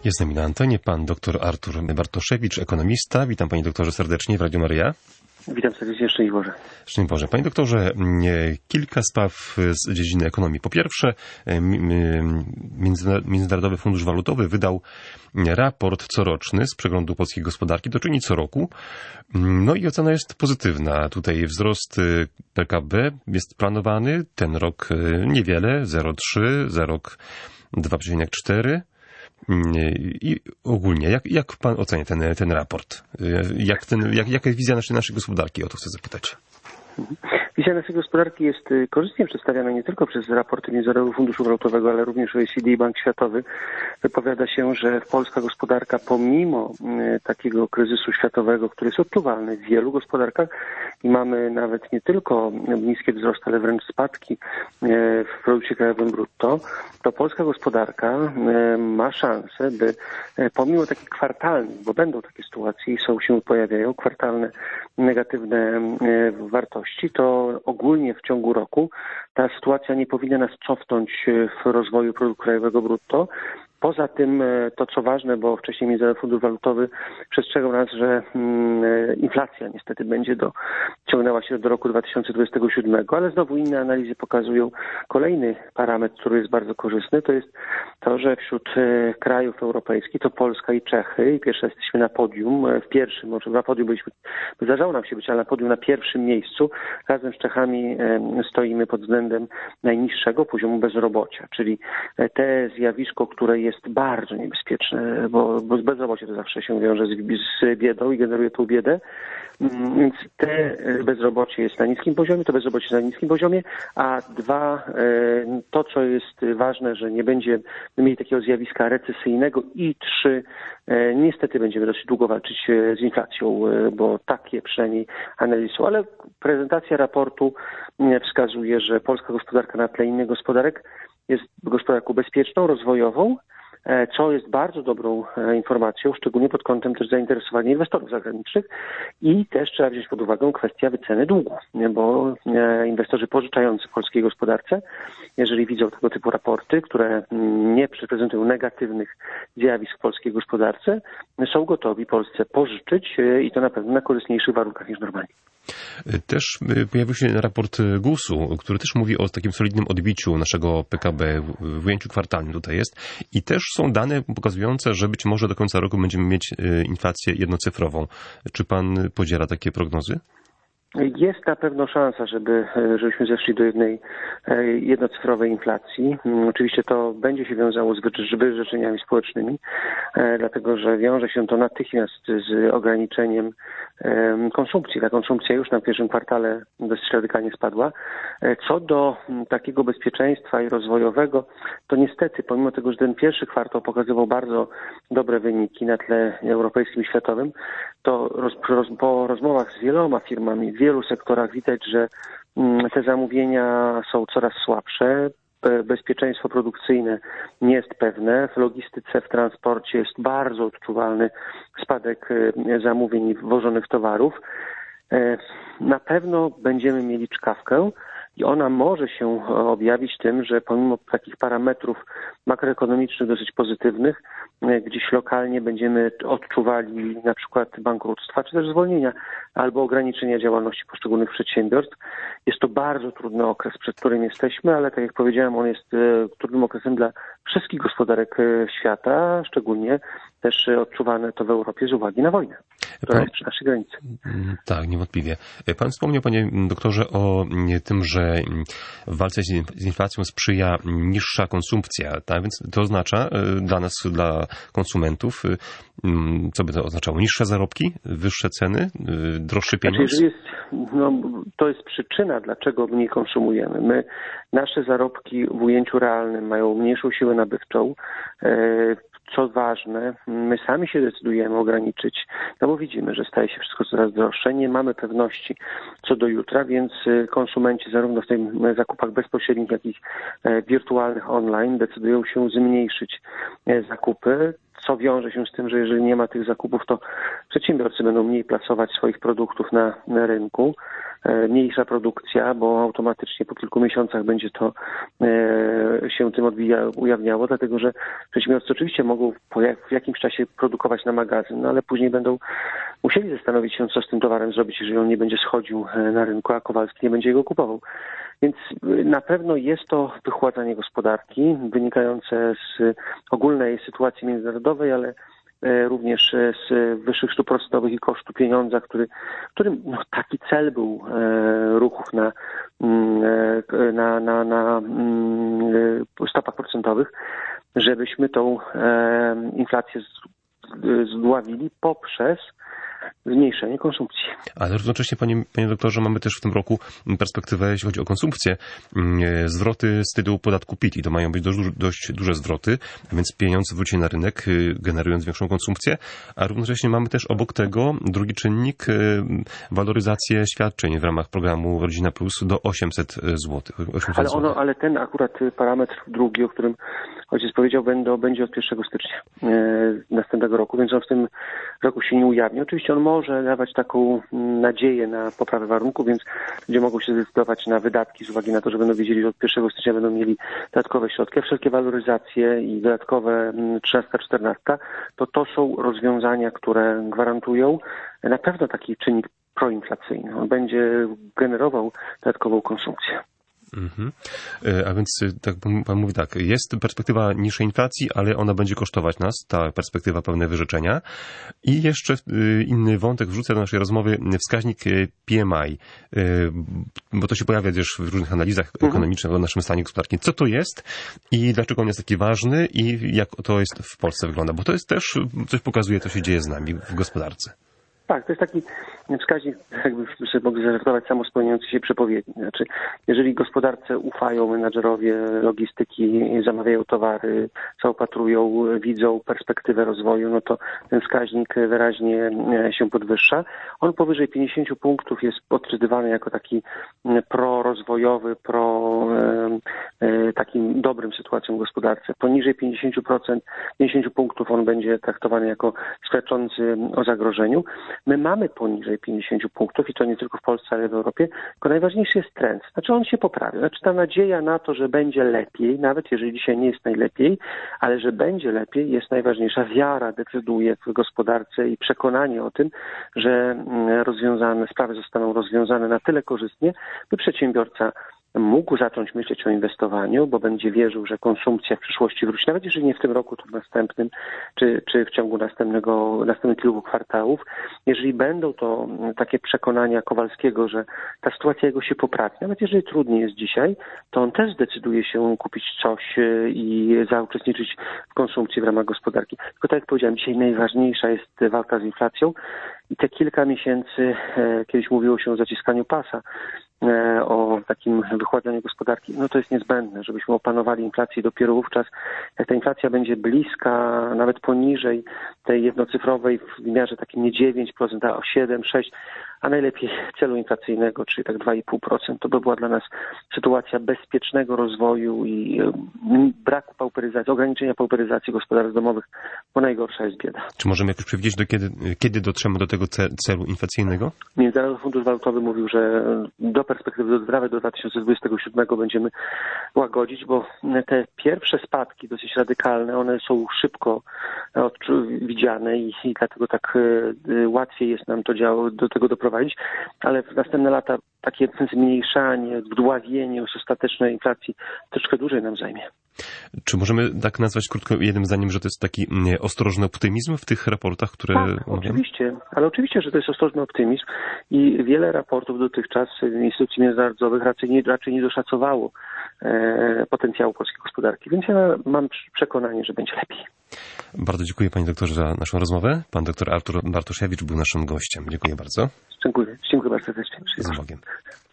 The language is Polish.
Jest z nami na antenie pan dr Artur Bartoszewicz, ekonomista. Witam panie doktorze serdecznie w Radiu Maryja. Witam serdecznie, szczęść Boże. Szczęść Boże. Panie doktorze, kilka spraw z dziedziny ekonomii. Po pierwsze, Międzynarodowy Fundusz Walutowy wydał raport coroczny z przeglądu polskiej gospodarki. To czyni co roku. No i ocena jest pozytywna. Tutaj wzrost PKB jest planowany. Ten rok niewiele, 0,3, za rok 2,4. I ogólnie, jak pan ocenia ten raport? Jaka jest wizja naszej gospodarki? O to chcę zapytać. Wizja naszej gospodarki jest korzystnie przedstawiana nie tylko przez raporty Międzynarodowego Funduszu Walutowego, ale również OECD i Bank Światowy. Wypowiada się, że polska gospodarka pomimo takiego kryzysu światowego, który jest odczuwalny w wielu gospodarkach i mamy nawet nie tylko niskie wzrosty, ale wręcz spadki w produkcie krajowym brutto, to polska gospodarka ma szansę, by pomimo takich kwartalnych, bo będą takie sytuacje i się pojawiają, kwartalne negatywne wartości, to ogólnie w ciągu roku ta sytuacja nie powinna nas cofnąć w rozwoju produktu krajowego brutto. Poza tym to, co ważne, bo wcześniej Międzynarodowy Fundusz Walutowy przestrzegał nas, że inflacja niestety będzie ciągnęła się do roku 2027, ale znowu inne analizy pokazują kolejny parametr, który jest bardzo korzystny, to jest to, że wśród krajów europejskich to Polska i Czechy i pierwsze jesteśmy na podium, może na podium zdarzało nam się być, ale na podium na pierwszym miejscu. Razem z Czechami stoimy pod względem najniższego poziomu bezrobocia, czyli te zjawisko, które jest bardzo niebezpieczne, bo bezrobocie to zawsze się wiąże z biedą i generuje tą biedę. Więc bezrobocie jest na niskim poziomie, a dwa, to co jest ważne, że nie będziemy mieli takiego zjawiska recesyjnego i trzy, niestety będziemy dosyć długo walczyć z inflacją, bo takie przynajmniej analizy są, ale prezentacja raportu wskazuje, że polska gospodarka na tle innych gospodarek jest gospodarką bezpieczną, rozwojową, co jest bardzo dobrą informacją, szczególnie pod kątem też zainteresowania inwestorów zagranicznych i też trzeba wziąć pod uwagę kwestię wyceny długu, bo inwestorzy pożyczający polskiej gospodarce, jeżeli widzą tego typu raporty, które nie prezentują negatywnych zjawisk w polskiej gospodarce, są gotowi Polsce pożyczyć i to na pewno na korzystniejszych warunkach niż normalnie. Też pojawił się raport GUS-u, który też mówi o takim solidnym odbiciu naszego PKB w ujęciu kwartalnym tutaj jest i też są dane pokazujące, że być może do końca roku będziemy mieć inflację jednocyfrową. Czy pan podziela takie prognozy? Jest na pewno szansa, żebyśmy zeszli do jednocyfrowej inflacji. Oczywiście to będzie się wiązało z wyrzeczeniami społecznymi, dlatego że wiąże się to natychmiast z ograniczeniem konsumpcji. Ta konsumpcja już na pierwszym kwartale dosyć radykalnie spadła. Co do takiego bezpieczeństwa i rozwojowego, to niestety, pomimo tego, że ten pierwszy kwartał pokazywał bardzo dobre wyniki na tle europejskim i światowym, to po rozmowach z wieloma firmami w wielu sektorach widać, że te zamówienia są coraz słabsze. Bezpieczeństwo produkcyjne nie jest pewne. W logistyce, w transporcie jest bardzo odczuwalny spadek zamówień i wwożonych towarów. Na pewno będziemy mieli czkawkę i ona może się objawić tym, że pomimo takich parametrów makroekonomicznych dosyć pozytywnych, gdzieś lokalnie będziemy odczuwali na przykład bankructwa, czy też zwolnienia albo ograniczenia działalności poszczególnych przedsiębiorstw. Jest to bardzo trudny okres, przed którym jesteśmy, ale tak jak powiedziałem, on jest trudnym okresem dla wszystkich gospodarek świata, szczególnie też odczuwane to w Europie z uwagi na wojnę, która jest przy naszej granicy. Tak, niewątpliwie. Pan wspomniał, panie doktorze, o tym, że w walce z inflacją sprzyja niższa konsumpcja, tak? Więc to oznacza dla nas, dla konsumentów, co by to oznaczało? Niższe zarobki, wyższe ceny, droższy pieniądz? To jest przyczyna, dlaczego mniej konsumujemy. Nasze zarobki w ujęciu realnym mają mniejszą siłę nabywczą. Co ważne, my sami się decydujemy ograniczyć, bo widzimy, że staje się wszystko coraz droższe. Nie mamy pewności co do jutra, więc konsumenci zarówno w tych zakupach bezpośrednich, jak i wirtualnych online decydują się zmniejszyć zakupy, co wiąże się z tym, że jeżeli nie ma tych zakupów, to przedsiębiorcy będą mniej plasować swoich produktów na rynku. Mniejsza produkcja, bo automatycznie po kilku miesiącach będzie to się tym ujawniało, dlatego że przedsiębiorcy oczywiście mogą w jakimś czasie produkować na magazyn, no ale później będą musieli zastanowić się, co z tym towarem zrobić, jeżeli on nie będzie schodził na rynku, a Kowalski nie będzie go kupował. Więc na pewno jest to wychładzanie gospodarki wynikające z ogólnej sytuacji międzynarodowej, ale również z wyższych stóp procentowych i kosztu pieniądza, którym taki cel był ruchów na stopach procentowych, żebyśmy tą inflację zdławili poprzez zmniejszenie konsumpcji. Ale równocześnie, panie doktorze, mamy też w tym roku perspektywę, jeśli chodzi o konsumpcję, zwroty z tytułu podatku PIT i to mają być dość duże zwroty, a więc pieniądze wróci na rynek, generując większą konsumpcję, a równocześnie mamy też obok tego drugi czynnik, waloryzację świadczeń w ramach programu Rodzina Plus do 800 zł. Ale ten akurat parametr drugi, o którym ojciec powiedział, będzie od 1 stycznia następnego roku, więc on w tym roku się nie ujawni. Oczywiście on może dawać taką nadzieję na poprawę warunków, więc ludzie mogą się zdecydować na wydatki z uwagi na to, że będą wiedzieli, że od 1 stycznia będą mieli dodatkowe środki. A wszelkie waloryzacje i dodatkowe 13, 14 to są rozwiązania, które gwarantują na pewno taki czynnik proinflacyjny. On będzie generował dodatkową konsumpcję. A więc, tak pan mówi tak, jest perspektywa niższej inflacji, ale ona będzie kosztować nas, ta perspektywa pewne wyrzeczenia. I jeszcze inny wątek wrzucę do naszej rozmowy, wskaźnik PMI, bo to się pojawia też w różnych analizach ekonomicznych o naszym stanie gospodarki. Co to jest i dlaczego on jest taki ważny i jak to jest w Polsce wygląda? Bo to jest też, coś pokazuje, co się dzieje z nami w gospodarce. Tak, to jest taki wskaźnik, jakbyśmy sobie mogli zażartować, samo spełniający się przepowiedni. Znaczy, jeżeli gospodarce ufają menadżerowie logistyki, zamawiają towary, zaopatrują, widzą perspektywę rozwoju, no to ten wskaźnik wyraźnie się podwyższa. On powyżej 50 punktów jest odczytywany jako taki prorozwojowy, takim dobrym sytuacją w gospodarce. Poniżej 50 punktów on będzie traktowany jako świadczący o zagrożeniu. My mamy poniżej 50 punktów i to nie tylko w Polsce, ale w Europie, tylko najważniejszy jest trend. Znaczy on się poprawia. Znaczy ta nadzieja na to, że będzie lepiej, nawet jeżeli dzisiaj nie jest najlepiej, ale że będzie lepiej, jest najważniejsza. Wiara decyduje w gospodarce i przekonanie o tym, że sprawy zostaną rozwiązane na tyle korzystnie, by przedsiębiorca mógł zacząć myśleć o inwestowaniu, bo będzie wierzył, że konsumpcja w przyszłości wróci, nawet jeżeli nie w tym roku, to w następnym, czy w ciągu następnych kilku kwartałów. Jeżeli będą to takie przekonania Kowalskiego, że ta sytuacja jego się poprawi, nawet jeżeli trudniej jest dzisiaj, to on też zdecyduje się kupić coś i zauczestniczyć w konsumpcji w ramach gospodarki. Tylko tak jak powiedziałem, dzisiaj najważniejsza jest walka z inflacją i te kilka miesięcy, kiedyś mówiło się o zaciskaniu pasa, o takim wychładzaniu gospodarki, no to jest niezbędne, żebyśmy opanowali inflację. Dopiero wówczas, jak ta inflacja będzie bliska, nawet poniżej tej jednocyfrowej w wymiarze takim nie 9%, a 7, 6, a najlepiej celu inflacyjnego, czyli tak 2,5%, to by była dla nas sytuacja bezpiecznego rozwoju i braku pauperyzacji, ograniczenia pauperyzacji gospodarstw domowych, bo najgorsza jest bieda. Czy możemy jakoś przewidzieć, kiedy dotrzemy do tego celu inflacyjnego? Międzynarodowy Fundusz Walutowy mówił, że do perspektywy do 2027 będziemy łagodzić, bo te pierwsze spadki dosyć radykalne, one są szybko widziane i dlatego tak łatwiej jest nam to do tego doprowadzić, ale w następne lata takie zmniejszanie, wdławienie już ostatecznej inflacji troszkę dłużej nam zajmie. Czy możemy tak nazwać krótko jednym zdaniem, że to jest taki ostrożny optymizm w tych raportach, które... Tak, oczywiście, ale oczywiście, że to jest ostrożny optymizm i wiele raportów dotychczas instytucji międzynarodowych raczej nie doszacowało potencjału polskiej gospodarki, więc ja mam przekonanie, że będzie lepiej. Bardzo dziękuję panie doktorze za naszą rozmowę. Pan doktor Artur Bartoszewicz był naszym gościem. Dziękuję bardzo. Dziękuję bardzo serdecznie. Z Bogiem.